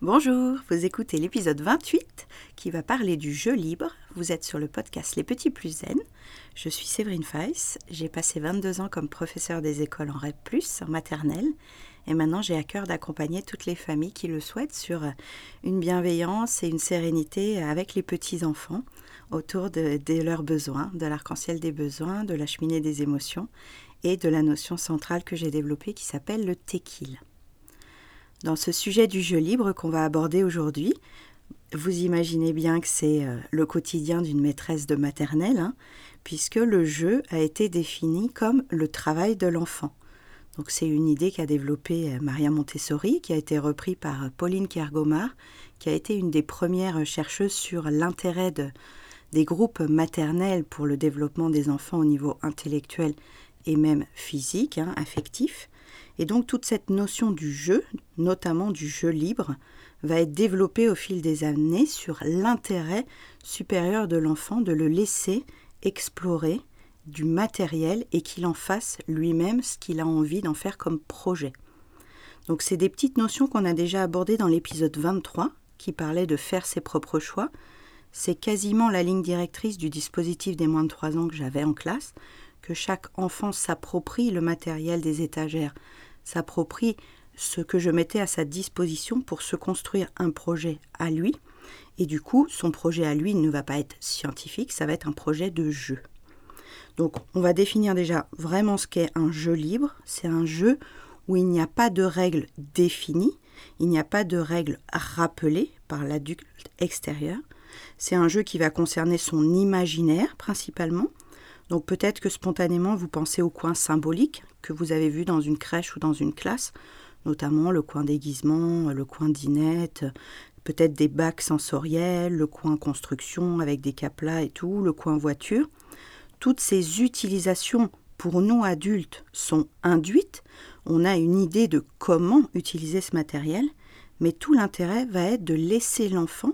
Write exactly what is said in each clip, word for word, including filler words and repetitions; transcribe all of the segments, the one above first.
Bonjour, vous écoutez l'épisode vingt-huit qui va parler du jeu libre. Vous êtes sur le podcast Les Petits Plus Zen. Je suis Séverine Feiss, j'ai passé vingt-deux ans comme professeure des écoles en R E P plus, en maternelle. Et maintenant, j'ai à cœur d'accompagner toutes les familles qui le souhaitent sur une bienveillance et une sérénité avec les petits-enfants autour de, de leurs besoins, de l'arc-en-ciel des besoins, de la cheminée des émotions et de la notion centrale que j'ai développée qui s'appelle le tequil. Dans ce sujet du jeu libre qu'on va aborder aujourd'hui, vous imaginez bien que c'est euh, le quotidien d'une maîtresse de maternelle, hein, puisque le jeu a été défini comme le travail de l'enfant. Donc c'est une idée qu'a développée euh, Maria Montessori, qui a été reprise par euh, Pauline Kergomar, qui a été une des premières chercheuses sur l'intérêt de, des groupes maternels pour le développement des enfants au niveau intellectuel et même physique, hein, affectif. Et donc toute cette notion du jeu, notamment du jeu libre, va être développée au fil des années sur l'intérêt supérieur de l'enfant de le laisser explorer du matériel et qu'il en fasse lui-même ce qu'il a envie d'en faire comme projet. Donc c'est des petites notions qu'on a déjà abordées dans l'épisode vingt-trois qui parlait de faire ses propres choix. C'est quasiment la ligne directrice du dispositif des moins de trois ans que j'avais en classe, que chaque enfant s'approprie le matériel des étagères, s'approprie ce que je mettais à sa disposition pour se construire un projet à lui. Et du coup, son projet à lui ne va pas être scientifique, ça va être un projet de jeu. Donc, on va définir déjà vraiment ce qu'est un jeu libre. C'est un jeu où il n'y a pas de règles définies, il n'y a pas de règles rappelées par l'adulte extérieur. C'est un jeu qui va concerner son imaginaire principalement. Donc peut-être que spontanément, vous pensez au coin symbolique que vous avez vu dans une crèche ou dans une classe, notamment le coin déguisement, le coin dinette, peut-être des bacs sensoriels, le coin construction avec des caplas et tout, le coin voiture. Toutes ces utilisations pour nous adultes sont induites. On a une idée de comment utiliser ce matériel, mais tout l'intérêt va être de laisser l'enfant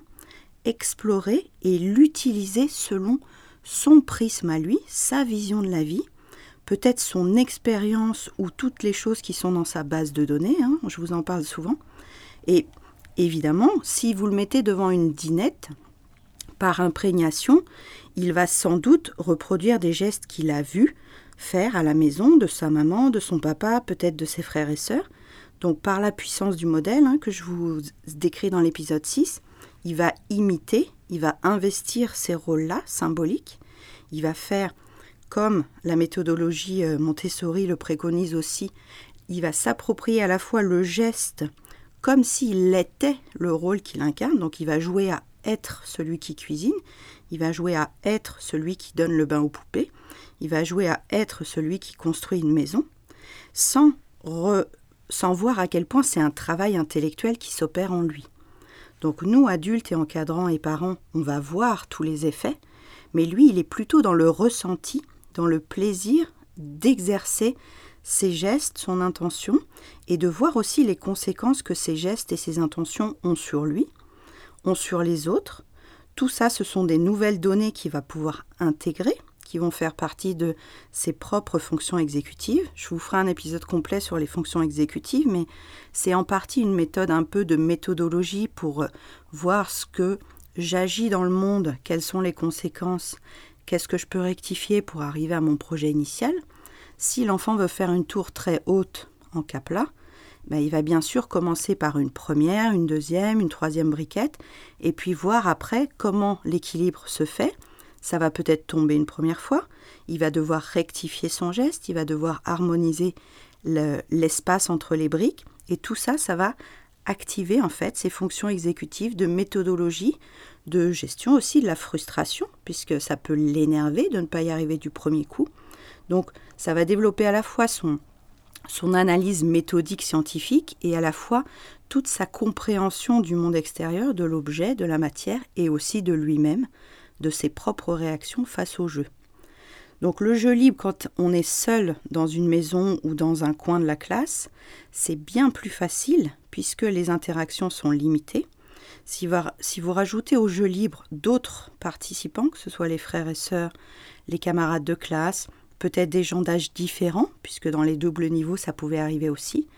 explorer et l'utiliser selon son prisme à lui, sa vision de la vie, peut-être son expérience ou toutes les choses qui sont dans sa base de données, hein, je vous en parle souvent. Et évidemment, si vous le mettez devant une dinette, par imprégnation, il va sans doute reproduire des gestes qu'il a vus faire à la maison, de sa maman, de son papa, peut-être de ses frères et sœurs. Donc par la puissance du modèle hein, que je vous décris dans l'épisode six, il va imiter, il va investir ces rôles-là symboliques. Il va faire, comme la méthodologie Montessori le préconise aussi, il va s'approprier à la fois le geste comme s'il était le rôle qu'il incarne. Donc il va jouer à être celui qui cuisine, il va jouer à être celui qui donne le bain aux poupées, il va jouer à être celui qui construit une maison, sans, re, sans voir à quel point c'est un travail intellectuel qui s'opère en lui. Donc nous, adultes et encadrants et parents, on va voir tous les effets, mais lui, il est plutôt dans le ressenti, dans le plaisir d'exercer ses gestes, son intention, et de voir aussi les conséquences que ces gestes et ces intentions ont sur lui, ont sur les autres. Tout ça, ce sont des nouvelles données qu'il va pouvoir intégrer, qui vont faire partie de ses propres fonctions exécutives. Je vous ferai un épisode complet sur les fonctions exécutives, mais c'est en partie une méthode un peu de méthodologie pour voir ce que j'agis dans le monde, quelles sont les conséquences, qu'est-ce que je peux rectifier pour arriver à mon projet initial. Si l'enfant veut faire une tour très haute en capla, ben, il va bien sûr commencer par une première, une deuxième, une troisième briquette, et puis voir après comment l'équilibre se fait. Ça va peut-être tomber une première fois, il va devoir rectifier son geste, il va devoir harmoniser le, l'espace entre les briques, et tout ça, ça va activer en fait ses fonctions exécutives de méthodologie, de gestion aussi de la frustration, puisque ça peut l'énerver de ne pas y arriver du premier coup. Donc ça va développer à la fois son, son analyse méthodique scientifique et à la fois toute sa compréhension du monde extérieur, de l'objet, de la matière et aussi de lui-même, de ses propres réactions face au jeu. Donc le jeu libre, quand on est seul dans une maison ou dans un coin de la classe, c'est bien plus facile puisque les interactions sont limitées. Si vous, si vous rajoutez au jeu libre d'autres participants, que ce soit les frères et sœurs, les camarades de classe, peut-être des gens d'âge différents, puisque dans les doubles niveaux, ça pouvait arriver aussi,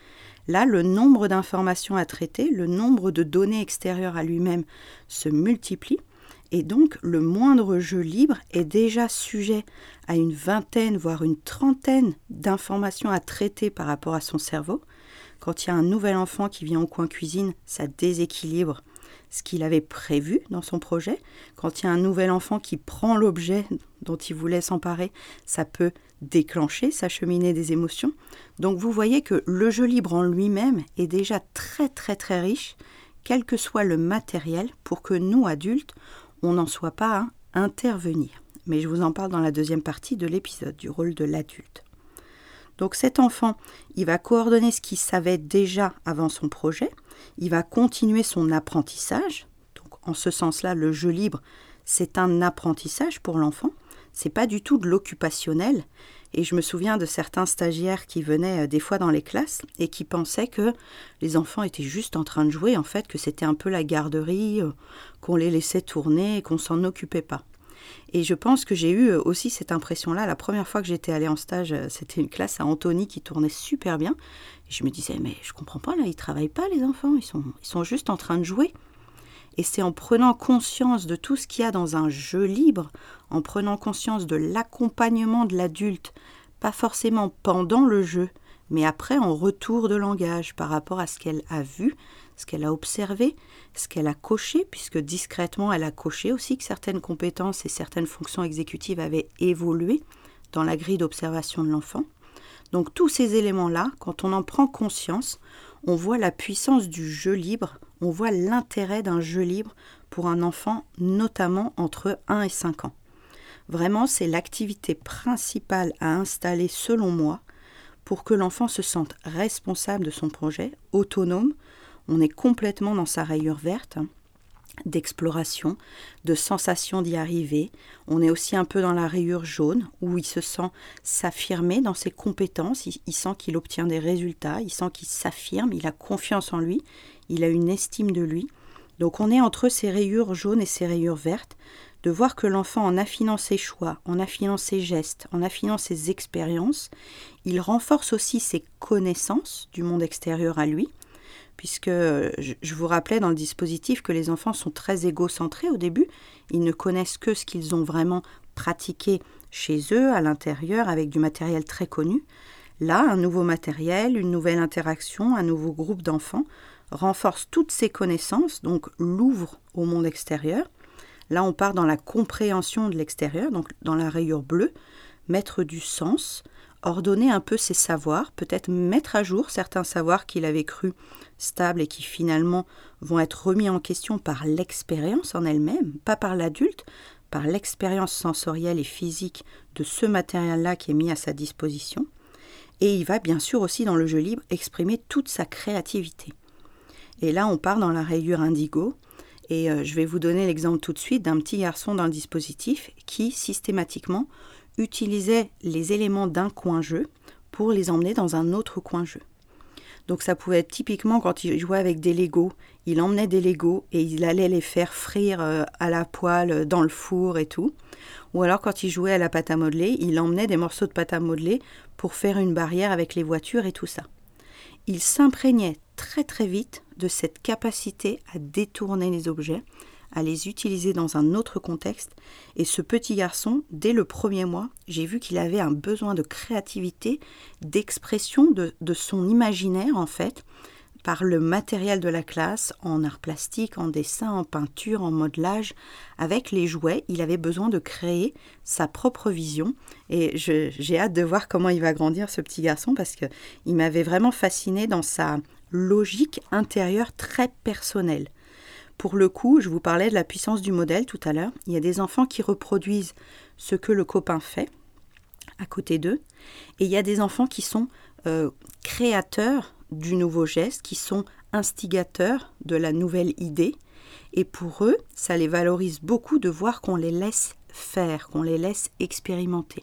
Là, le nombre d'informations à traiter, le nombre de données extérieures à lui-même se multiplie. Et donc, le moindre jeu libre est déjà sujet à une vingtaine, voire une trentaine d'informations à traiter par rapport à son cerveau. Quand il y a un nouvel enfant qui vient au coin cuisine, ça déséquilibre ce qu'il avait prévu dans son projet. Quand il y a un nouvel enfant qui prend l'objet dont il voulait s'emparer, ça peut déclencher, s'acheminer des émotions. Donc vous voyez que le jeu libre en lui-même est déjà très très très riche, quel que soit le matériel, pour que nous, adultes, on n'en soit pas à intervenir. Mais je vous en parle dans la deuxième partie de l'épisode, du rôle de l'adulte. Donc cet enfant, il va coordonner ce qu'il savait déjà avant son projet, il va continuer son apprentissage. Donc en ce sens-là, le jeu libre, c'est un apprentissage pour l'enfant, c'est pas du tout de l'occupationnel. Et je me souviens de certains stagiaires qui venaient des fois dans les classes et qui pensaient que les enfants étaient juste en train de jouer, en fait, que c'était un peu la garderie, qu'on les laissait tourner et qu'on s'en occupait pas. Et je pense que j'ai eu aussi cette impression-là. La première fois que j'étais allée en stage, c'était une classe à Antony qui tournait super bien. Et je me disais, mais je comprends pas, là, ils travaillent pas, les enfants, ils sont, ils sont juste en train de jouer. Et c'est en prenant conscience de tout ce qu'il y a dans un jeu libre, en prenant conscience de l'accompagnement de l'adulte, pas forcément pendant le jeu, mais après en retour de langage par rapport à ce qu'elle a vu, ce qu'elle a observé, ce qu'elle a coché, puisque discrètement elle a coché aussi que certaines compétences et certaines fonctions exécutives avaient évolué dans la grille d'observation de l'enfant. Donc tous ces éléments-là, quand on en prend conscience, on voit la puissance du jeu libre, on voit l'intérêt d'un jeu libre pour un enfant, notamment entre un et cinq ans. Vraiment, c'est l'activité principale à installer, selon moi, pour que l'enfant se sente responsable de son projet, autonome. On est complètement dans sa rayure verte, hein, d'exploration, de sensation d'y arriver. On est aussi un peu dans la rayure jaune, où il se sent s'affirmer dans ses compétences, il, il sent qu'il obtient des résultats, il sent qu'il s'affirme, il a confiance en lui, il a une estime de lui. Donc on est entre ces rayures jaunes et ces rayures vertes, de voir que l'enfant, en affinant ses choix, en affinant ses gestes, en affinant ses expériences, il renforce aussi ses connaissances du monde extérieur à lui, puisque je vous rappelais dans le dispositif que les enfants sont très égocentrés au début, ils ne connaissent que ce qu'ils ont vraiment pratiqué chez eux, à l'intérieur, avec du matériel très connu. Là, un nouveau matériel, une nouvelle interaction, un nouveau groupe d'enfants renforce toutes ces connaissances, donc l'ouvre au monde extérieur. Là, on part dans la compréhension de l'extérieur, donc dans la rayure bleue, mettre du sens, ordonner un peu ses savoirs, peut-être mettre à jour certains savoirs qu'il avait cru stables et qui finalement vont être remis en question par l'expérience en elle-même, pas par l'adulte, par l'expérience sensorielle et physique de ce matériel-là qui est mis à sa disposition. Et il va bien sûr aussi dans le jeu libre exprimer toute sa créativité. Et là, on part dans la rayure indigo. Et euh, je vais vous donner l'exemple tout de suite d'un petit garçon dans le dispositif qui, systématiquement, utilisait les éléments d'un coin-jeu pour les emmener dans un autre coin-jeu. Donc ça pouvait être typiquement quand il jouait avec des Legos, il emmenait des Legos et il allait les faire frire euh, à la poêle, dans le four et tout. Ou alors quand il jouait à la pâte à modeler, il emmenait des morceaux de pâte à modeler pour faire une barrière avec les voitures et tout ça. Il s'imprégnait très très vite de cette capacité à détourner les objets, à les utiliser dans un autre contexte. Et ce petit garçon, dès le premier mois, j'ai vu qu'il avait un besoin de créativité, d'expression de, de son imaginaire en fait, par le matériel de la classe, en art plastique, en dessin, en peinture, en modelage. Avec les jouets, il avait besoin de créer sa propre vision. Et je, j'ai hâte de voir comment il va grandir, ce petit garçon, parce qu'il m'avait vraiment fascinée dans sa logique intérieure très personnelle. Pour le coup, je vous parlais de la puissance du modèle tout à l'heure. Il y a des enfants qui reproduisent ce que le copain fait à côté d'eux. Et il y a des enfants qui sont euh, créateurs du nouveau geste, qui sont instigateurs de la nouvelle idée. Et pour eux, ça les valorise beaucoup de voir qu'on les laisse faire, qu'on les laisse expérimenter.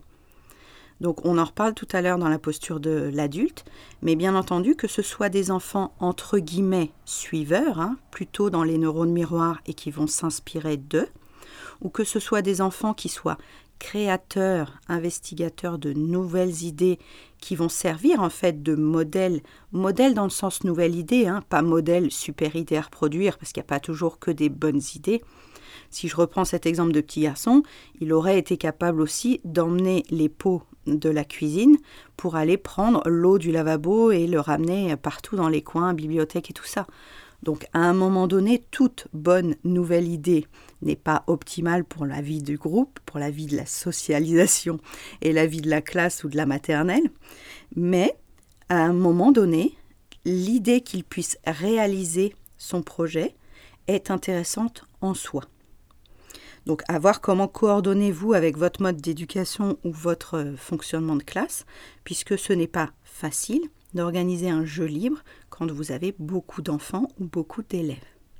Donc on en reparle tout à l'heure dans la posture de l'adulte, mais bien entendu que ce soit des enfants entre guillemets suiveurs, hein, plutôt dans les neurones miroirs et qui vont s'inspirer d'eux, ou que ce soit des enfants qui soient créateurs, investigateurs de nouvelles idées, qui vont servir en fait de modèle, modèle dans le sens nouvelle idée, hein, pas modèle super idée à reproduire, parce qu'il n'y a pas toujours que des bonnes idées. Si je reprends cet exemple de petit garçon, il aurait été capable aussi d'emmener les pots de la cuisine pour aller prendre l'eau du lavabo et le ramener partout dans les coins, bibliothèque et tout ça. Donc à un moment donné, toute bonne nouvelle idée n'est pas optimale pour la vie du groupe, pour la vie de la socialisation et la vie de la classe ou de la maternelle. Mais à un moment donné, l'idée qu'il puisse réaliser son projet est intéressante en soi. Donc, à voir comment coordonnez-vous avec votre mode d'éducation ou votre fonctionnement de classe, puisque ce n'est pas facile d'organiser un jeu libre quand vous avez beaucoup d'enfants ou beaucoup d'élèves.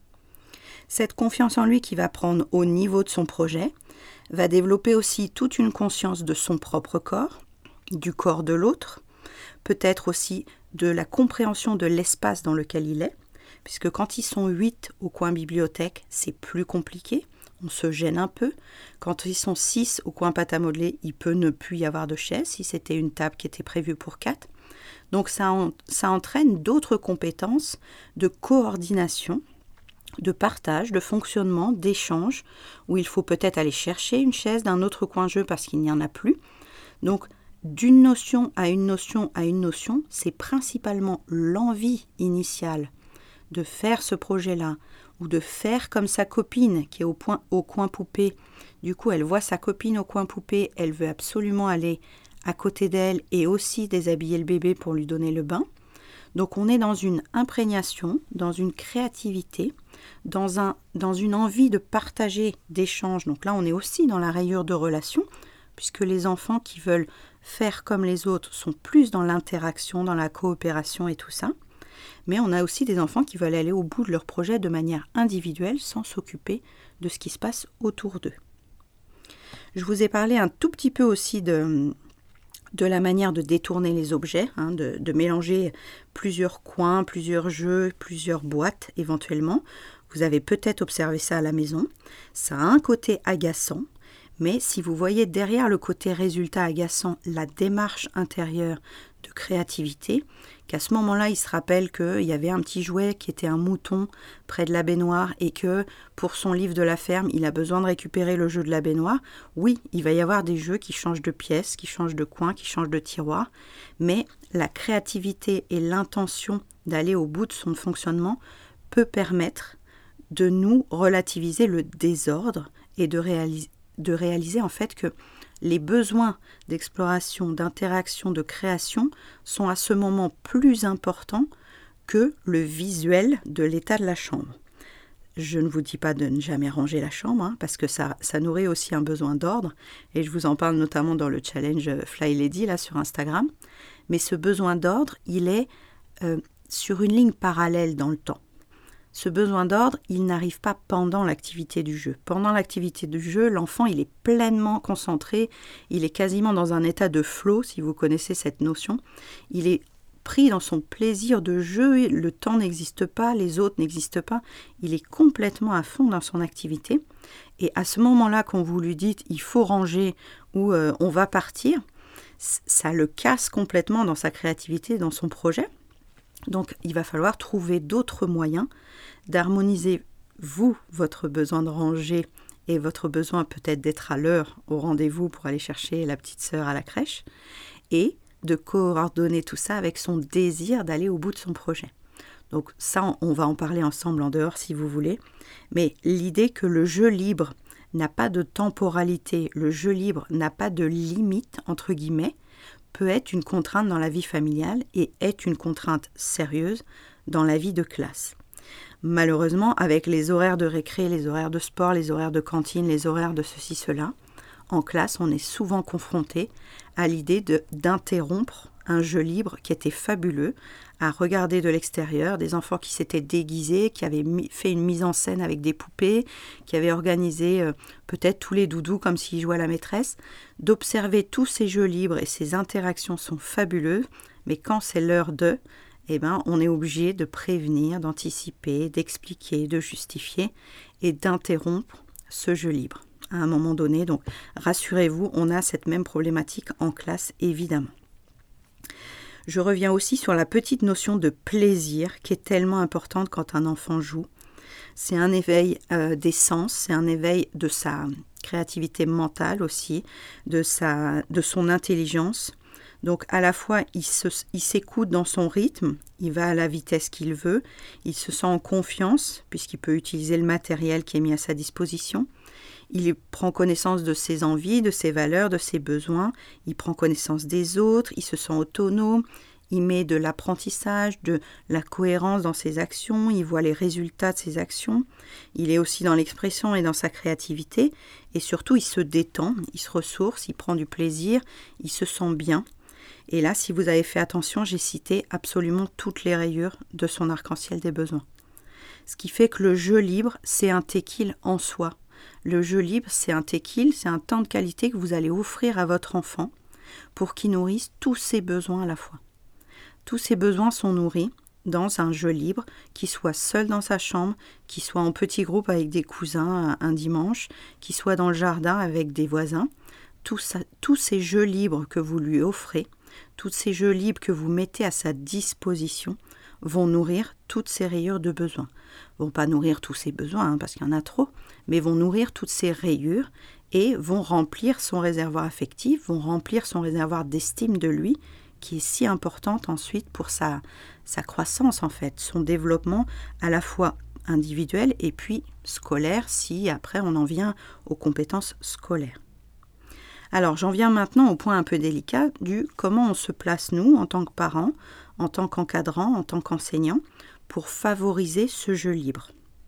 Cette confiance en lui qui va prendre au niveau de son projet va développer aussi toute une conscience de son propre corps, du corps de l'autre, peut-être aussi de la compréhension de l'espace dans lequel il est, puisque quand ils sont huit au coin bibliothèque, c'est plus compliqué. On se gêne un peu. Quand ils sont six au coin pâte à modeler, il peut ne plus y avoir de chaise si c'était une table qui était prévue pour quatre. Donc ça, en, ça entraîne d'autres compétences de coordination, de partage, de fonctionnement, d'échange, où il faut peut-être aller chercher une chaise d'un autre coin jeu parce qu'il n'y en a plus. Donc d'une notion à une notion à une notion, c'est principalement l'envie initiale de faire ce projet-là, ou de faire comme sa copine qui est au, point, au coin poupée. Du coup, elle voit sa copine au coin poupée, elle veut absolument aller à côté d'elle et aussi déshabiller le bébé pour lui donner le bain. Donc on est dans une imprégnation, dans une créativité, dans, un, dans une envie de partager, d'échange. Donc là, on est aussi dans la rayure de relation, puisque les enfants qui veulent faire comme les autres sont plus dans l'interaction, dans la coopération et tout ça. Mais on a aussi des enfants qui veulent aller au bout de leur projet de manière individuelle sans s'occuper de ce qui se passe autour d'eux. Je vous ai parlé un tout petit peu aussi de, de la manière de détourner les objets, hein, de, de mélanger plusieurs coins, plusieurs jeux, plusieurs boîtes éventuellement. Vous avez peut-être observé ça à la maison. Ça a un côté agaçant, mais si vous voyez derrière le côté résultat agaçant la démarche intérieure de créativité, qu'à ce moment-là, il se rappelle qu'il y avait un petit jouet qui était un mouton près de la baignoire et que pour son livre de la ferme, il a besoin de récupérer le jeu de la baignoire. Oui, il va y avoir des jeux qui changent de pièces, qui changent de coin, qui changent de tiroir, mais la créativité et l'intention d'aller au bout de son fonctionnement peut permettre de nous relativiser le désordre et de réaliser, de réaliser en fait que les besoins d'exploration, d'interaction, de création sont à ce moment plus importants que le visuel de l'état de la chambre. Je ne vous dis pas de ne jamais ranger la chambre, hein, parce que ça, ça nourrit aussi un besoin d'ordre, et je vous en parle notamment dans le challenge Fly Lady là, sur Instagram. Mais ce besoin d'ordre, il est euh, sur une ligne parallèle dans le temps. Ce besoin d'ordre, il n'arrive pas pendant l'activité du jeu. Pendant l'activité du jeu, l'enfant, il est pleinement concentré, il est quasiment dans un état de flow, si vous connaissez cette notion. Il est pris dans son plaisir de jeu, le temps n'existe pas, les autres n'existent pas. Il est complètement à fond dans son activité. Et à ce moment-là, quand vous lui dites « il faut ranger » ou euh, « on va partir », ça le casse complètement dans sa créativité, dans son projet. Donc, il va falloir trouver d'autres moyens d'harmoniser, vous, votre besoin de ranger et votre besoin peut-être d'être à l'heure au rendez-vous pour aller chercher la petite sœur à la crèche et de coordonner tout ça avec son désir d'aller au bout de son projet. Donc ça, on va en parler ensemble en dehors si vous voulez. Mais l'idée que le jeu libre n'a pas de temporalité, le jeu libre n'a pas de limite, entre guillemets, peut être une contrainte dans la vie familiale et est une contrainte sérieuse dans la vie de classe. Malheureusement, avec les horaires de récré, les horaires de sport, les horaires de cantine, les horaires de ceci, cela, en classe, on est souvent confronté à l'idée de, d'interrompre un jeu libre qui était fabuleux, à regarder de l'extérieur, des enfants qui s'étaient déguisés, qui avaient mis, fait une mise en scène avec des poupées, qui avaient organisé euh, peut-être tous les doudous comme s'ils jouaient à la maîtresse, d'observer tous ces jeux libres et ces interactions sont fabuleuses, mais quand c'est l'heure de, eh ben, on est obligé de prévenir, d'anticiper, d'expliquer, de justifier et d'interrompre ce jeu libre à un moment donné. Donc rassurez-vous, on a cette même problématique en classe évidemment. Je reviens aussi sur la petite notion de plaisir qui est tellement importante quand un enfant joue. C'est un éveil euh, des sens, c'est un éveil de sa créativité mentale aussi, de, sa, de son intelligence. Donc à la fois, il, se, il s'écoute dans son rythme, il va à la vitesse qu'il veut, il se sent en confiance puisqu'il peut utiliser le matériel qui est mis à sa disposition. Il prend connaissance de ses envies, de ses valeurs, de ses besoins. Il prend connaissance des autres, il se sent autonome. Il met de l'apprentissage, de la cohérence dans ses actions. Il voit les résultats de ses actions. Il est aussi dans l'expression et dans sa créativité. Et surtout, il se détend, il se ressource, il prend du plaisir, il se sent bien. Et là, si vous avez fait attention, j'ai cité absolument toutes les rayures de son arc-en-ciel des besoins. Ce qui fait que le jeu libre, c'est un téquil en soi. Le jeu libre, c'est un téquil, c'est un temps de qualité que vous allez offrir à votre enfant pour qu'il nourrisse tous ses besoins à la fois. Tous ses besoins sont nourris dans un jeu libre, qu'il soit seul dans sa chambre, qu'il soit en petit groupe avec des cousins un dimanche, qu'il soit dans le jardin avec des voisins. Tout ça, tous ces jeux libres que vous lui offrez, tous ces jeux libres que vous mettez à sa disposition vont nourrir toutes ces rayures de besoins. Vont pas nourrir tous ses besoins, hein, parce qu'il y en a trop, mais vont nourrir toutes ces rayures et vont remplir son réservoir affectif, vont remplir son réservoir d'estime de lui, qui est si importante ensuite pour sa, sa croissance en fait, son développement à la fois individuel et puis scolaire, si après on en vient aux compétences scolaires. Alors j'en viens maintenant au point un peu délicat du comment on se place nous en tant que parents, en tant qu'encadrant, en tant qu'enseignant, pour favoriser ce jeu libre.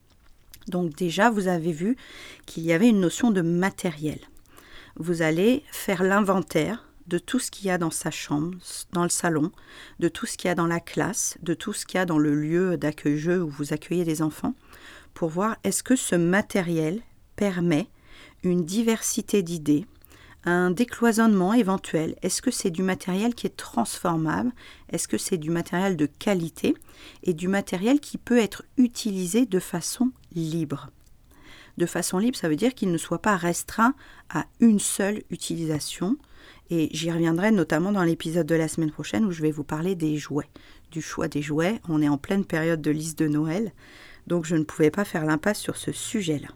Donc déjà, vous avez vu qu'il y avait une notion de matériel. Vous allez faire l'inventaire de tout ce qu'il y a dans sa chambre, dans le salon, de tout ce qu'il y a dans la classe, de tout ce qu'il y a dans le lieu d'accueil-jeu où vous accueillez des enfants, pour voir est-ce que ce matériel permet une diversité d'idées, un décloisonnement éventuel. Est-ce que c'est du matériel qui est transformable? Est-ce que c'est du matériel de qualité et du matériel qui peut être utilisé de façon libre? De façon libre, ça veut dire qu'il ne soit pas restreint à une seule utilisation. Et j'y reviendrai notamment dans l'épisode de la semaine prochaine où je vais vous parler des jouets, du choix des jouets. On est en pleine période de liste de Noël, donc je ne pouvais pas faire l'impasse sur ce sujet-là.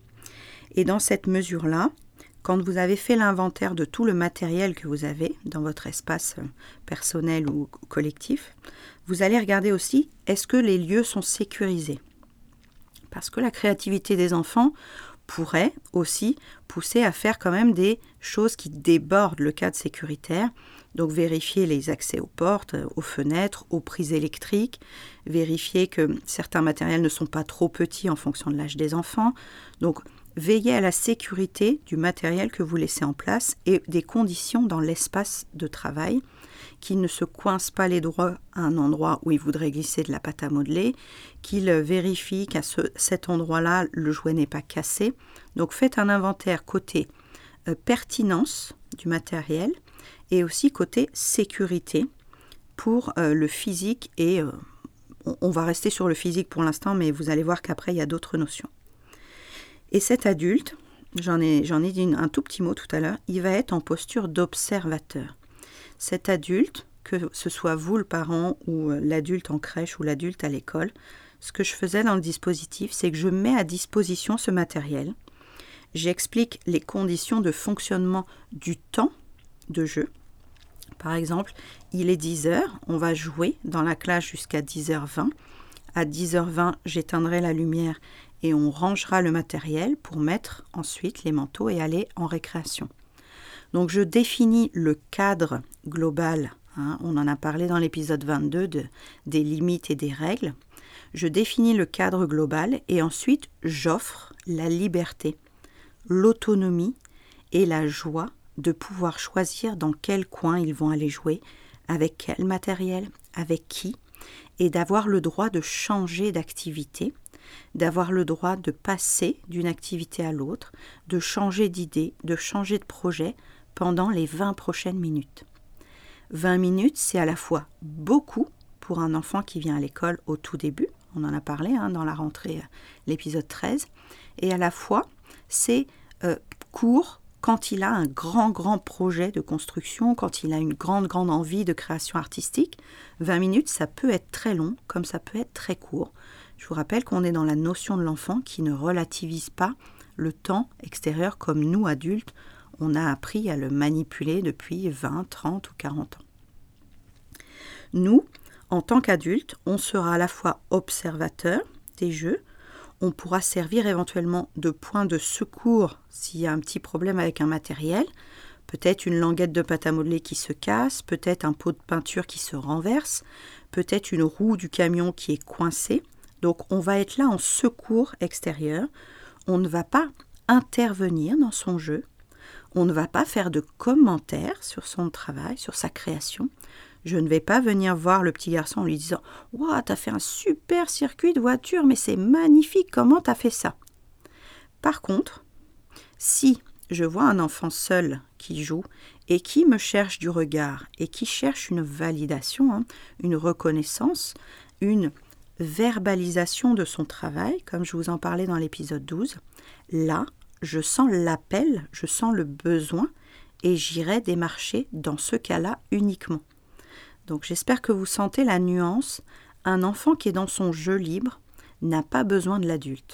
Et dans cette mesure-là, quand vous avez fait l'inventaire de tout le matériel que vous avez dans votre espace personnel ou collectif, vous allez regarder aussi, est-ce que les lieux sont sécurisés? Parce que la créativité des enfants pourrait aussi pousser à faire quand même des choses qui débordent le cadre sécuritaire. Donc vérifier les accès aux portes, aux fenêtres, aux prises électriques, vérifier que certains matériels ne sont pas trop petits en fonction de l'âge des enfants. Donc veillez à la sécurité du matériel que vous laissez en place et des conditions dans l'espace de travail, qu'il ne se coince pas les doigts à un endroit où il voudrait glisser de la pâte à modeler, qu'il vérifie qu'à ce, cet endroit-là, le jouet n'est pas cassé. Donc faites un inventaire côté euh, pertinence du matériel et aussi côté sécurité pour euh, le physique. Et euh, on, on va rester sur le physique pour l'instant, mais vous allez voir qu'après, il y a d'autres notions. Et cet adulte, j'en ai, j'en ai dit un tout petit mot tout à l'heure, il va être en posture d'observateur. Cet adulte, que ce soit vous le parent ou l'adulte en crèche ou l'adulte à l'école, ce que je faisais dans le dispositif, c'est que je mets à disposition ce matériel. J'explique les conditions de fonctionnement du temps de jeu. Par exemple, il est dix heures, on va jouer dans la classe jusqu'à dix heures vingt. À dix heures vingt, j'éteindrai la lumière et on rangera le matériel pour mettre ensuite les manteaux et aller en récréation. Donc je définis le cadre global, hein, on en a parlé dans l'épisode vingt-deux de, des limites et des règles. Je définis le cadre global et ensuite j'offre la liberté, l'autonomie et la joie de pouvoir choisir dans quel coin ils vont aller jouer, avec quel matériel, avec qui, et d'avoir le droit de changer d'activité, d'avoir le droit de passer d'une activité à l'autre, de changer d'idée, de changer de projet pendant les vingt prochaines minutes. vingt minutes, c'est à la fois beaucoup pour un enfant qui vient à l'école au tout début, on en a parlé hein, dans la rentrée, l'épisode treize, et à la fois, c'est euh, court quand il a un grand, grand projet de construction, quand il a une grande, grande envie de création artistique, vingt minutes, ça peut être très long, comme ça peut être très court. Je vous rappelle qu'on est dans la notion de l'enfant qui ne relativise pas le temps extérieur comme nous, adultes, on a appris à le manipuler depuis vingt, trente ou quarante ans. Nous, en tant qu'adultes, on sera à la fois observateur des jeux, on pourra servir éventuellement de point de secours s'il y a un petit problème avec un matériel, peut-être une languette de pâte à modeler qui se casse, peut-être un pot de peinture qui se renverse, peut-être une roue du camion qui est coincée. Donc on va être là en secours extérieur, on ne va pas intervenir dans son jeu, on ne va pas faire de commentaires sur son travail, sur sa création. Je ne vais pas venir voir le petit garçon en lui disant « Waouh, t'as fait un super circuit de voiture, mais c'est magnifique, comment t'as fait ça ?» Par contre, si je vois un enfant seul qui joue et qui me cherche du regard et qui cherche une validation, hein, une reconnaissance, une verbalisation de son travail, comme je vous en parlais dans l'épisode douze, là, je sens l'appel, je sens le besoin et j'irai démarcher dans ce cas-là uniquement. Donc j'espère que vous sentez la nuance. Un enfant qui est dans son jeu libre n'a pas besoin de l'adulte.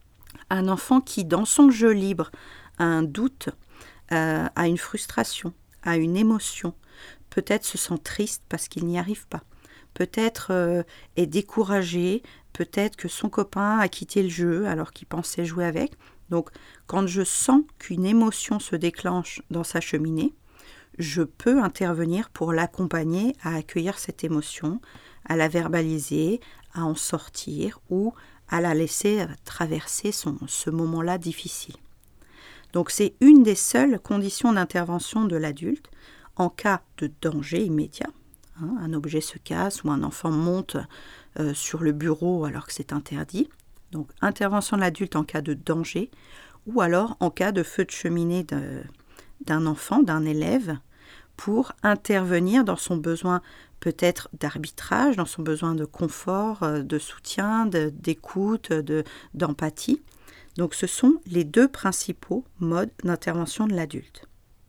Un enfant qui, dans son jeu libre, a un doute, euh, a une frustration, a une émotion, peut-être se sent triste parce qu'il n'y arrive pas, peut-être euh, est découragé, peut-être que son copain a quitté le jeu alors qu'il pensait jouer avec. Donc quand je sens qu'une émotion se déclenche dans sa cheminée, je peux intervenir pour l'accompagner à accueillir cette émotion, à la verbaliser, à en sortir ou à la laisser traverser son, ce moment-là difficile. Donc c'est une des seules conditions d'intervention de l'adulte en cas de danger immédiat. Hein, un objet se casse ou un enfant monte euh, sur le bureau alors que c'est interdit. Donc intervention de l'adulte en cas de danger ou alors en cas de feu de cheminée de, d'un enfant, d'un élève, pour intervenir dans son besoin peut-être d'arbitrage, dans son besoin de confort, de soutien, de, d'écoute, de, d'empathie. Donc ce sont les deux principaux modes d'intervention de l'adulte.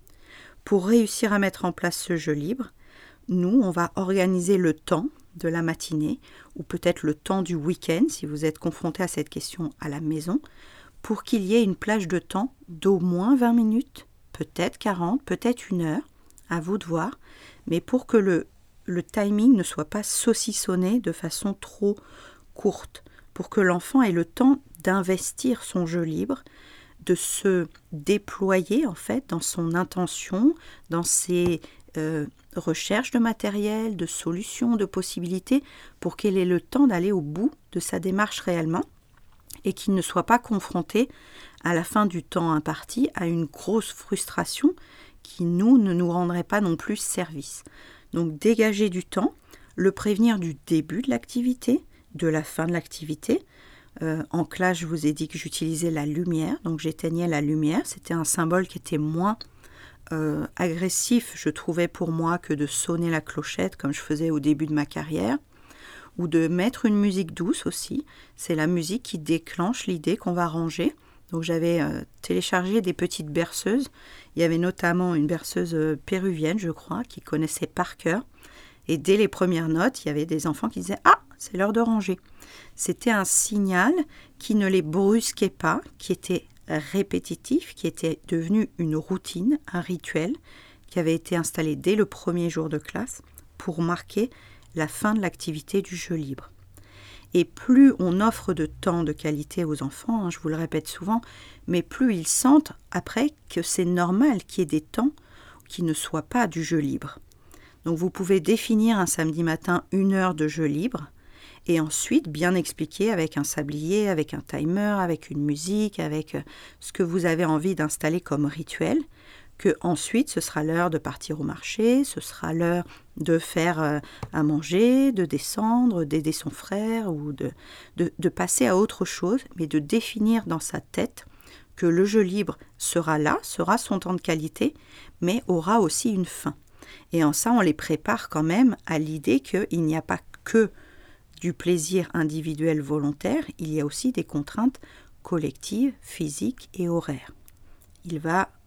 Pour réussir à mettre en place ce jeu libre, nous, on va organiser le temps de la matinée ou peut-être le temps du week-end, si vous êtes confronté à cette question à la maison, pour qu'il y ait une plage de temps d'au moins vingt minutes, peut-être quarante, peut-être une heure, à vous de voir, mais pour que le, le timing ne soit pas saucissonné de façon trop courte, pour que l'enfant ait le temps d'investir son jeu libre, de se déployer en fait dans son intention, dans ses euh, recherches de matériel, de solutions, de possibilités, pour qu'il ait le temps d'aller au bout de sa démarche réellement et qu'il ne soit pas confronté à la fin du temps imparti à une grosse frustration qui, nous, ne nous rendrait pas non plus service. Donc, dégager du temps, le prévenir du début de l'activité, de la fin de l'activité. Euh, en classe, je vous ai dit que j'utilisais la lumière, donc j'éteignais la lumière. C'était un symbole qui était moins euh, agressif, je trouvais pour moi, que de sonner la clochette, comme je faisais au début de ma carrière, ou de mettre une musique douce aussi. C'est la musique qui déclenche l'idée qu'on va ranger. Donc j'avais euh, téléchargé des petites berceuses. Il y avait notamment une berceuse euh, péruvienne, je crois, qui connaissait par cœur. Et dès les premières notes, il y avait des enfants qui disaient « Ah, c'est l'heure de ranger ». C'était un signal qui ne les brusquait pas, qui était répétitif, qui était devenu une routine, un rituel, qui avait été installé dès le premier jour de classe pour marquer la fin de l'activité du jeu libre. Et plus on offre de temps de qualité aux enfants, hein, je vous le répète souvent, mais plus ils sentent après que c'est normal qu'il y ait des temps qui ne soient pas du jeu libre. Donc vous pouvez définir un samedi matin une heure de jeu libre et ensuite bien expliquer avec un sablier, avec un timer, avec une musique, avec ce que vous avez envie d'installer comme rituel, que ensuite ce sera l'heure de partir au marché, ce sera l'heure de faire euh, à manger, de descendre, d'aider son frère ou de, de, de passer à autre chose, mais de définir dans sa tête que le jeu libre sera là, sera son temps de qualité, mais aura aussi une fin. Et en ça, on les prépare quand même à l'idée qu'il n'y a pas que du plaisir individuel volontaire, il y a aussi des contraintes collectives, physiques et horaires. Il va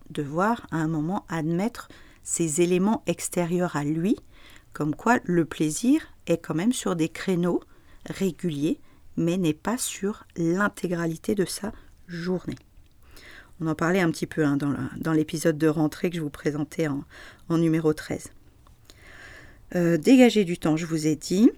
devoir à un moment admettre ces éléments extérieurs à lui, comme quoi le plaisir est quand même sur des créneaux réguliers, mais n'est pas sur l'intégralité de sa journée. On en parlait un petit peu hein, dans, la, dans l'épisode de rentrée que je vous présentais en, en numéro treize. Euh, dégager du temps, je vous ai dit.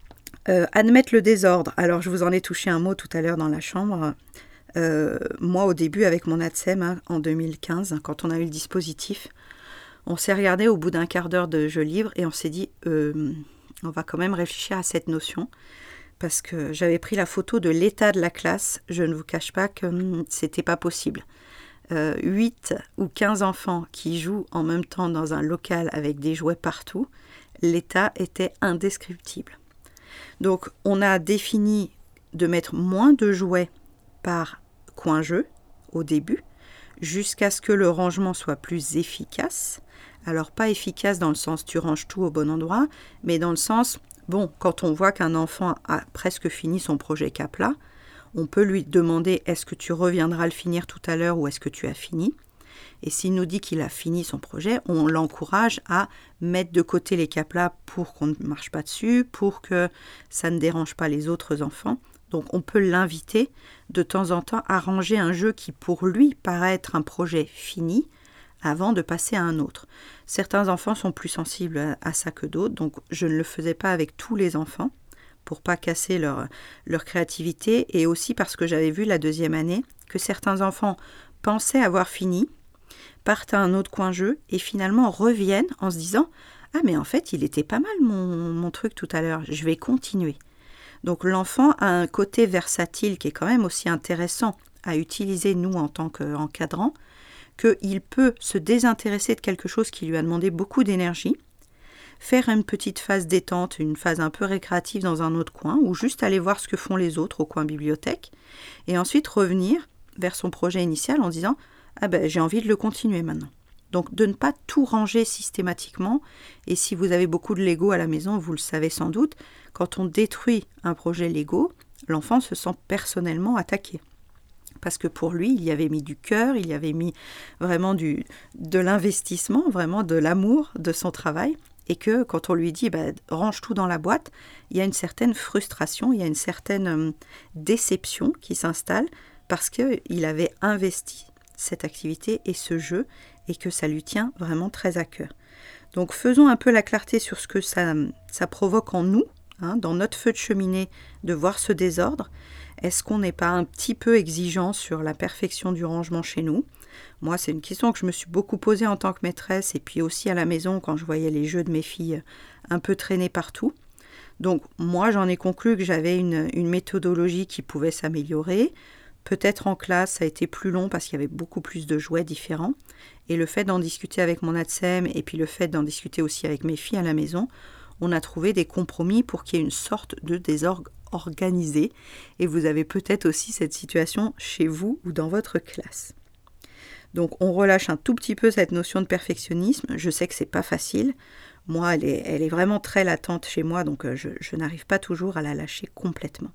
Euh, admettre le désordre. Alors, je vous en ai touché un mot tout à l'heure dans la chambre. Euh, moi, au début, avec mon A D S E M, hein, en deux mille quinze, hein, quand on a eu le dispositif, on s'est regardé au bout d'un quart d'heure de jeu libre et on s'est dit, euh, on va quand même réfléchir à cette notion. Parce que j'avais pris la photo de l'état de la classe. Je ne vous cache pas que hum, c'était pas possible. Euh, huit ou quinze enfants qui jouent en même temps dans un local avec des jouets partout, l'état était indescriptible. Donc, on a défini de mettre moins de jouets par coin-jeu au début, jusqu'à ce que le rangement soit plus efficace. Alors, pas efficace dans le sens tu ranges tout au bon endroit, mais dans le sens, bon, quand on voit qu'un enfant a presque fini son projet Capla, on peut lui demander est-ce que tu reviendras le finir tout à l'heure ou est-ce que tu as fini ? Et s'il nous dit qu'il a fini son projet, on l'encourage à mettre de côté les Capla pour qu'on ne marche pas dessus, pour que ça ne dérange pas les autres enfants. Donc on peut l'inviter de temps en temps à ranger un jeu qui pour lui paraît être un projet fini avant de passer à un autre. Certains enfants sont plus sensibles à ça que d'autres, donc je ne le faisais pas avec tous les enfants pour pas casser leur, leur créativité et aussi parce que j'avais vu la deuxième année que certains enfants pensaient avoir fini, partent à un autre coin jeu et finalement reviennent en se disant « Ah mais en fait il était pas mal mon, mon truc tout à l'heure, je vais continuer ». Donc l'enfant a un côté versatile qui est quand même aussi intéressant à utiliser nous en tant qu'encadrants, qu'il peut se désintéresser de quelque chose qui lui a demandé beaucoup d'énergie, faire une petite phase détente, une phase un peu récréative dans un autre coin, ou juste aller voir ce que font les autres au coin bibliothèque, et ensuite revenir vers son projet initial en disant « Ah ben j'ai envie de le continuer maintenant ». Donc de ne pas tout ranger systématiquement, et si vous avez beaucoup de Lego à la maison, vous le savez sans doute, quand on détruit un projet Lego, l'enfant se sent personnellement attaqué. Parce que pour lui, il y avait mis du cœur, il y avait mis vraiment du, de l'investissement, vraiment de l'amour de son travail, et que quand on lui dit bah, « range tout dans la boîte », il y a une certaine frustration, il y a une certaine euh, déception qui s'installe parce qu'il avait investi cette activité et ce jeu et que ça lui tient vraiment très à cœur. Donc faisons un peu la clarté sur ce que ça, ça provoque en nous, hein, dans notre feu de cheminée, de voir ce désordre. Est-ce qu'on n'est pas un petit peu exigeant sur la perfection du rangement chez nous ? Moi, c'est une question que je me suis beaucoup posée en tant que maîtresse et puis aussi à la maison quand je voyais les jeux de mes filles un peu traîner partout. Donc moi, j'en ai conclu que j'avais une, une méthodologie qui pouvait s'améliorer. Peut-être en classe, ça a été plus long parce qu'il y avait beaucoup plus de jouets différents. Et le fait d'en discuter avec mon A D S E M et puis le fait d'en discuter aussi avec mes filles à la maison, on a trouvé des compromis pour qu'il y ait une sorte de désordre organisé. Et vous avez peut-être aussi cette situation chez vous ou dans votre classe. Donc on relâche un tout petit peu cette notion de perfectionnisme. Je sais que c'est pas facile. Moi, elle est, elle est vraiment très latente chez moi, donc je, je n'arrive pas toujours à la lâcher complètement.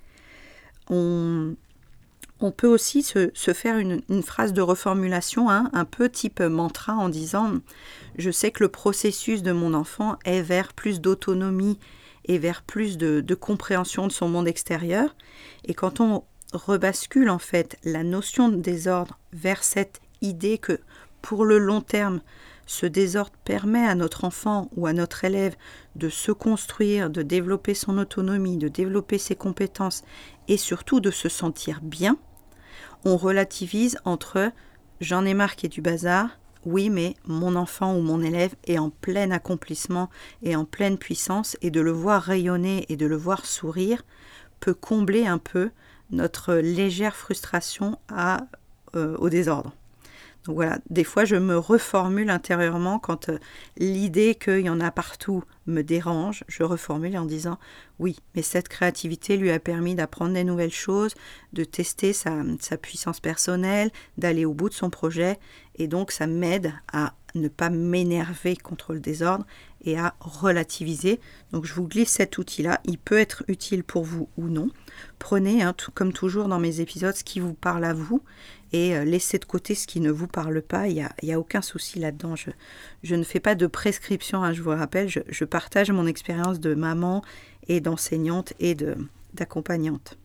On... On peut aussi se, se faire une, une phrase de reformulation, hein, un peu type mantra en disant « Je sais que le processus de mon enfant est vers plus d'autonomie et vers plus de, de compréhension de son monde extérieur. » Et quand on rebascule en fait la notion de désordre vers cette idée que pour le long terme, ce désordre permet à notre enfant ou à notre élève de se construire, de développer son autonomie, de développer ses compétences et surtout de se sentir bien, on relativise entre « j'en ai marre qu'il y ait du bazar », oui, mais mon enfant ou mon élève est en plein accomplissement et en pleine puissance et de le voir rayonner et de le voir sourire peut combler un peu notre légère frustration à, euh, au désordre. Donc voilà, des fois je me reformule intérieurement quand euh, l'idée qu'il y en a partout me dérange, je reformule en disant oui, mais cette créativité lui a permis d'apprendre des nouvelles choses, de tester sa, sa puissance personnelle, d'aller au bout de son projet et donc ça m'aide à ne pas m'énerver contre le désordre et à relativiser. Donc je vous glisse cet outil-là, il peut être utile pour vous ou non. Prenez, hein, tout, comme toujours dans mes épisodes, ce qui vous parle à vous et euh, laissez de côté ce qui ne vous parle pas. Il n'y a, il y a aucun souci là-dedans. Je, je ne fais pas de prescription, hein, je vous rappelle, je, je partage mon expérience de maman et d'enseignante et de, d'accompagnante.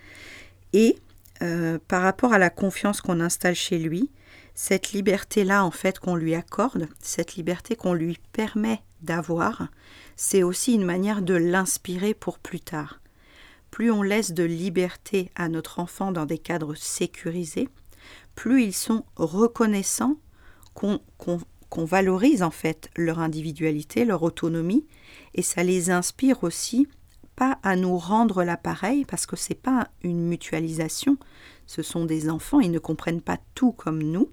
Et euh, par rapport à la confiance qu'on installe chez lui, cette liberté-là, en fait, qu'on lui accorde, cette liberté qu'on lui permet d'avoir, c'est aussi une manière de l'inspirer pour plus tard. Plus on laisse de liberté à notre enfant dans des cadres sécurisés, plus ils sont reconnaissants qu'on, qu'on, qu'on valorise en fait leur individualité, leur autonomie, et ça les inspire aussi pas à nous rendre l'appareil, parce que c'est pas une mutualisation, ce sont des enfants, ils ne comprennent pas tout comme nous.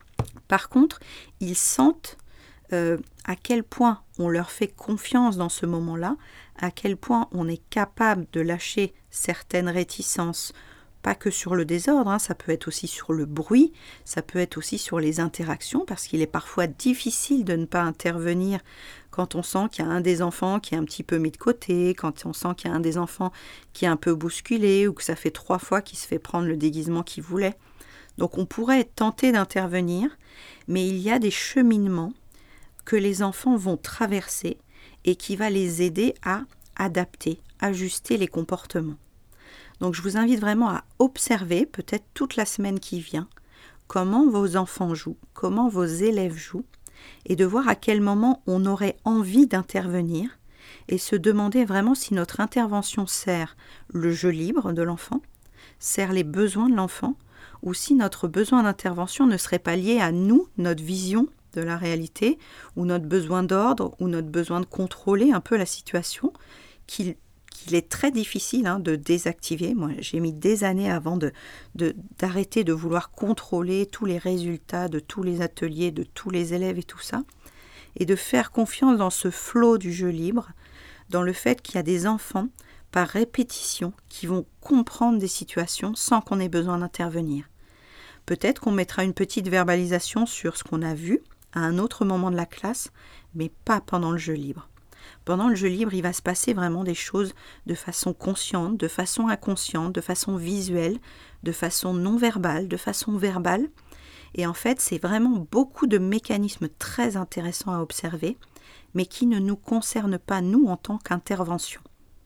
Par contre, ils sentent euh, à quel point on leur fait confiance dans ce moment-là, à quel point on est capable de lâcher certaines réticences, pas que sur le désordre, hein, ça peut être aussi sur le bruit, ça peut être aussi sur les interactions, parce qu'il est parfois difficile de ne pas intervenir quand on sent qu'il y a un des enfants qui est un petit peu mis de côté, quand on sent qu'il y a un des enfants qui est un peu bousculé, ou que ça fait trois fois qu'il se fait prendre le déguisement qu'il voulait. Donc on pourrait tenter d'intervenir, mais il y a des cheminements que les enfants vont traverser et qui va les aider à adapter, ajuster les comportements. Donc je vous invite vraiment à observer, peut-être toute la semaine qui vient, comment vos enfants jouent, comment vos élèves jouent, et de voir à quel moment on aurait envie d'intervenir, et se demander vraiment si notre intervention sert le jeu libre de l'enfant, sert les besoins de l'enfant, ou si notre besoin d'intervention ne serait pas lié à nous, notre vision de la réalité, ou notre besoin d'ordre, ou notre besoin de contrôler un peu la situation, qu'il, qu'il est très difficile hein, de désactiver. Moi, j'ai mis des années avant de, de, d'arrêter de vouloir contrôler tous les résultats de tous les ateliers, de tous les élèves et tout ça, et de faire confiance dans ce flot du jeu libre, dans le fait qu'il y a des enfants, par répétition, qui vont comprendre des situations sans qu'on ait besoin d'intervenir. Peut-être qu'on mettra une petite verbalisation sur ce qu'on a vu à un autre moment de la classe, mais pas pendant le jeu libre. Pendant le jeu libre, il va se passer vraiment des choses de façon consciente, de façon inconsciente, de façon visuelle, de façon non verbale, de façon verbale. Et en fait, c'est vraiment beaucoup de mécanismes très intéressants à observer, mais qui ne nous concernent pas, nous, en tant qu'intervention.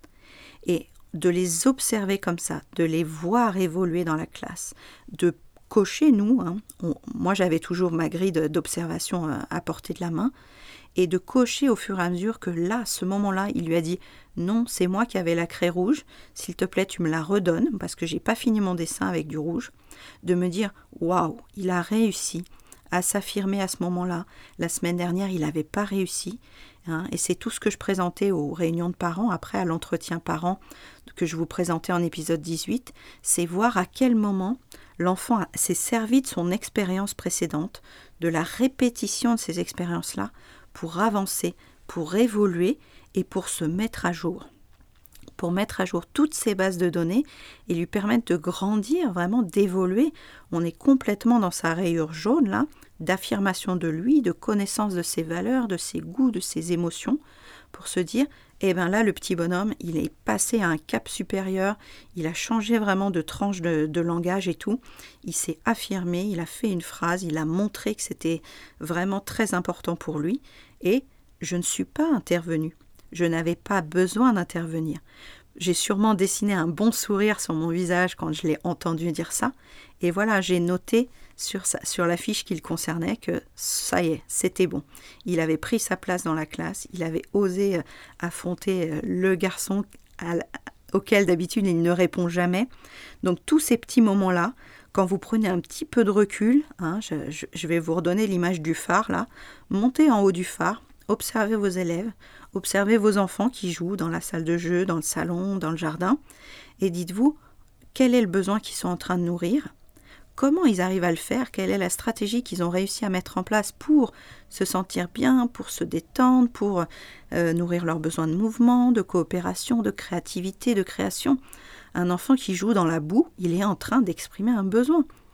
Et de les observer comme ça, de les voir évoluer dans la classe, de cocher, nous, hein, on, moi j'avais toujours ma grille de, d'observation à, à portée de la main, et de cocher au fur et à mesure que là, ce moment-là, il lui a dit « Non, c'est moi qui avais la craie rouge, s'il te plaît, tu me la redonnes, parce que j'ai pas fini mon dessin avec du rouge », de me dire « Waouh, il a réussi à s'affirmer à ce moment-là. La semaine dernière, il n'avait pas réussi. Hein, et c'est tout ce que je présentais aux réunions de parents, après à l'entretien parent que je vous présentais en épisode dix-huit, c'est voir à quel moment l'enfant s'est servi de son expérience précédente, de la répétition de ces expériences-là, pour avancer, pour évoluer et pour se mettre à jour. Pour mettre à jour toutes ces bases de données et lui permettre de grandir, vraiment d'évoluer. On est complètement dans sa rayure jaune, là, d'affirmation de lui, de connaissance de ses valeurs, de ses goûts, de ses émotions, pour se dire, eh bien là, le petit bonhomme, il est passé à un cap supérieur, il a changé vraiment de tranche de, de langage et tout, il s'est affirmé, il a fait une phrase, il a montré que c'était vraiment très important pour lui, et je ne suis pas intervenue. Je n'avais pas besoin d'intervenir. J'ai sûrement dessiné un bon sourire sur mon visage quand je l'ai entendu dire ça. Et voilà, j'ai noté sur, sa, sur la fiche qui le concernait que ça y est, c'était bon. Il avait pris sa place dans la classe, il avait osé affronter le garçon à, auquel d'habitude il ne répond jamais. Donc tous ces petits moments-là, quand vous prenez un petit peu de recul, hein, je, je, je vais vous redonner l'image du phare là, montez en haut du phare, observez vos élèves, observez vos enfants qui jouent dans la salle de jeu, dans le salon, dans le jardin, et dites-vous, quel est le besoin qu'ils sont en train de nourrir ? Comment ils arrivent à le faire ? Quelle est la stratégie qu'ils ont réussi à mettre en place pour se sentir bien, pour se détendre, pour euh, nourrir leurs besoins de mouvement, de coopération, de créativité, de création ? Un enfant qui joue dans la boue, il est en train d'exprimer un besoin.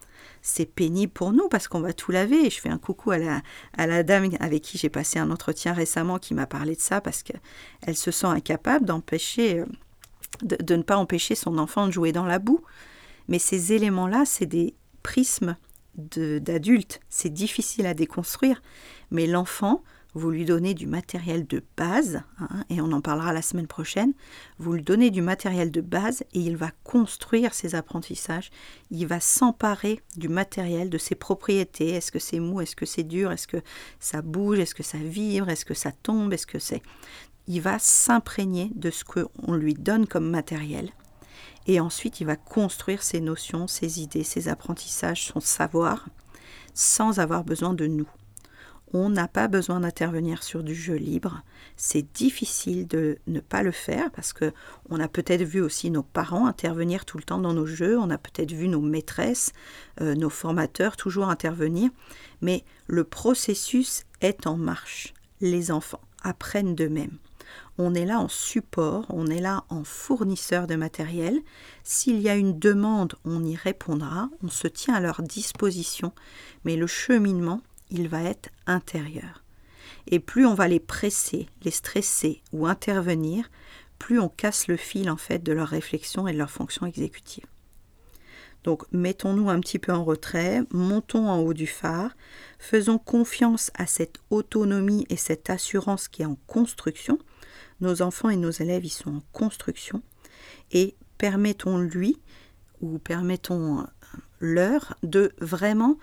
c'est pénible pour nous parce qu'on va tout laver. Et je fais un coucou à la, à la dame avec qui j'ai passé un entretien récemment qui m'a parlé de ça parce qu'elle se sent incapable d'empêcher, de, de ne pas empêcher son enfant de jouer dans la boue. Mais ces éléments-là, c'est des prismes de, d'adultes. C'est difficile à déconstruire. Mais l'enfant, vous lui donnez du matériel de base, hein, et on en parlera la semaine prochaine, vous lui donnez du matériel de base et il va construire ses apprentissages, il va s'emparer du matériel, de ses propriétés, est-ce que c'est mou, est-ce que c'est dur, est-ce que ça bouge, est-ce que ça vibre, est-ce que ça tombe, est-ce que c'est... Il va s'imprégner de ce qu'on lui donne comme matériel et ensuite il va construire ses notions, ses idées, ses apprentissages, son savoir, sans avoir besoin de nous. On n'a pas besoin d'intervenir sur du jeu libre. C'est difficile de ne pas le faire parce qu'on a peut-être vu aussi nos parents intervenir tout le temps dans nos jeux. On a peut-être vu nos maîtresses, euh, nos formateurs toujours intervenir. Mais le processus est en marche. Les enfants apprennent d'eux-mêmes. On est là en support, on est là en fournisseur de matériel. S'il y a une demande, on y répondra. On se tient à leur disposition. Mais le cheminement, il va être intérieur. Et plus on va les presser, les stresser ou intervenir, plus on casse le fil en fait de leur réflexion et de leur fonction exécutive. Donc mettons-nous un petit peu en retrait, montons en haut du phare, faisons confiance à cette autonomie et cette assurance qui est en construction. Nos enfants et nos élèves, ils sont en construction et permettons-lui ou permettons-leur de vraiment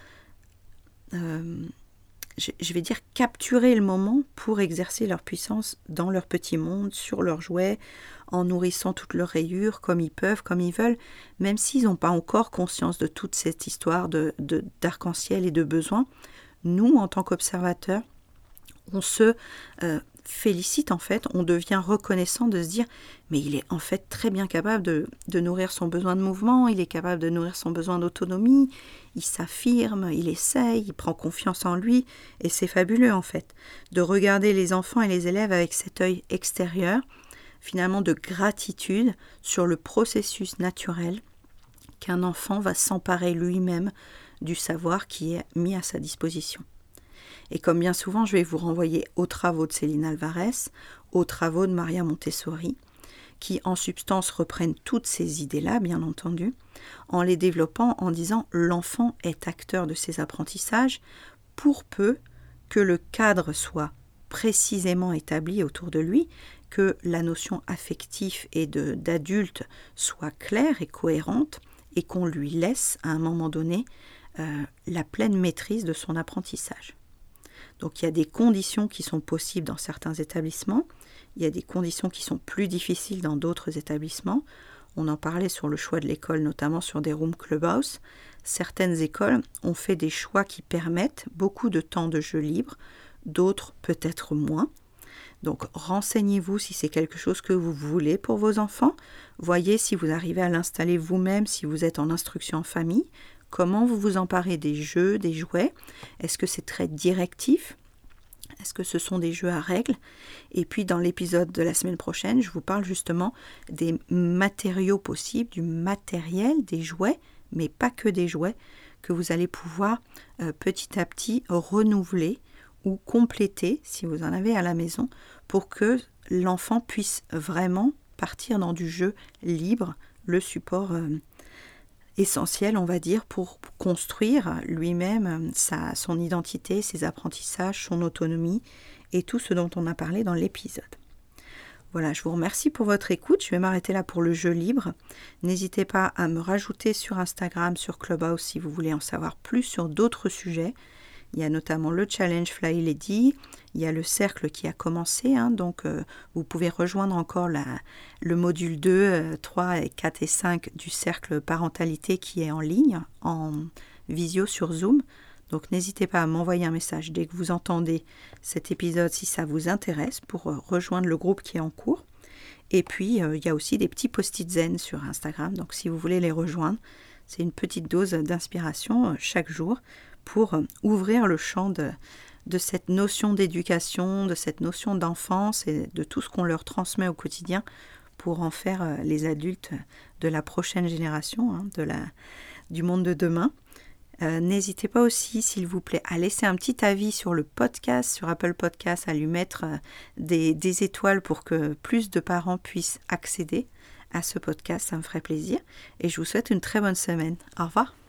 Euh, je, je vais dire capturer le moment pour exercer leur puissance dans leur petit monde, sur leurs jouets, en nourrissant toutes leurs rayures comme ils peuvent, comme ils veulent, même s'ils n'ont pas encore conscience de toute cette histoire de, de, d'arc-en-ciel et de besoins. Nous, en tant qu'observateurs, on se euh, félicite en fait, on devient reconnaissant de se dire mais il est en fait très bien capable de, de nourrir son besoin de mouvement, il est capable de nourrir son besoin d'autonomie, il s'affirme, il essaye, il prend confiance en lui et c'est fabuleux en fait de regarder les enfants et les élèves avec cet œil extérieur, finalement de gratitude sur le processus naturel qu'un enfant va s'emparer lui-même du savoir qui est mis à sa disposition. Et comme bien souvent, je vais vous renvoyer aux travaux de Céline Alvarez, aux travaux de Maria Montessori, qui en substance reprennent toutes ces idées-là, bien entendu, en les développant en disant l'enfant est acteur de ses apprentissages pour peu que le cadre soit précisément établi autour de lui, que la notion affective et de, d'adulte soit claire et cohérente et qu'on lui laisse à un moment donné euh, la pleine maîtrise de son apprentissage. Donc il y a des conditions qui sont possibles dans certains établissements, il y a des conditions qui sont plus difficiles dans d'autres établissements. On en parlait sur le choix de l'école, notamment sur des rooms clubhouse. Certaines écoles ont fait des choix qui permettent beaucoup de temps de jeu libre, d'autres peut-être moins. Donc renseignez-vous si c'est quelque chose que vous voulez pour vos enfants. Voyez si vous arrivez à l'installer vous-même, si vous êtes en instruction en famille. Comment vous vous emparez des jeux, des jouets? Est-ce que c'est très directif? Est-ce que ce sont des jeux à règles? Et puis dans l'épisode de la semaine prochaine, je vous parle justement des matériaux possibles, du matériel, des jouets, mais pas que des jouets, que vous allez pouvoir euh, petit à petit renouveler ou compléter, si vous en avez à la maison, pour que l'enfant puisse vraiment partir dans du jeu libre, le support euh, essentiel, on va dire, pour construire lui-même sa, son identité, ses apprentissages, son autonomie et tout ce dont on a parlé dans l'épisode. Voilà, je vous remercie pour votre écoute. Je vais m'arrêter là pour le jeu libre. N'hésitez pas à me rajouter sur Instagram, sur Clubhouse si vous voulez en savoir plus sur d'autres sujets. Il y a notamment le challenge Fly Lady, il y a le cercle qui a commencé, hein, donc euh, vous pouvez rejoindre encore la, le module deux, euh, trois, quatre et cinq du cercle parentalité qui est en ligne, en visio sur Zoom. Donc n'hésitez pas à m'envoyer un message dès que vous entendez cet épisode si ça vous intéresse pour euh, rejoindre le groupe qui est en cours. Et puis euh, il y a aussi des petits post-it zen sur Instagram, donc si vous voulez les rejoindre, c'est une petite dose d'inspiration euh, chaque jour pour ouvrir le champ de, de cette notion d'éducation, de cette notion d'enfance et de tout ce qu'on leur transmet au quotidien pour en faire les adultes de la prochaine génération, hein, de la, du monde de demain. Euh, n'hésitez pas aussi, s'il vous plaît, à laisser un petit avis sur le podcast, sur Apple Podcast, à lui mettre euh, des, des étoiles pour que plus de parents puissent accéder à ce podcast. Ça me ferait plaisir. Et je vous souhaite une très bonne semaine. Au revoir.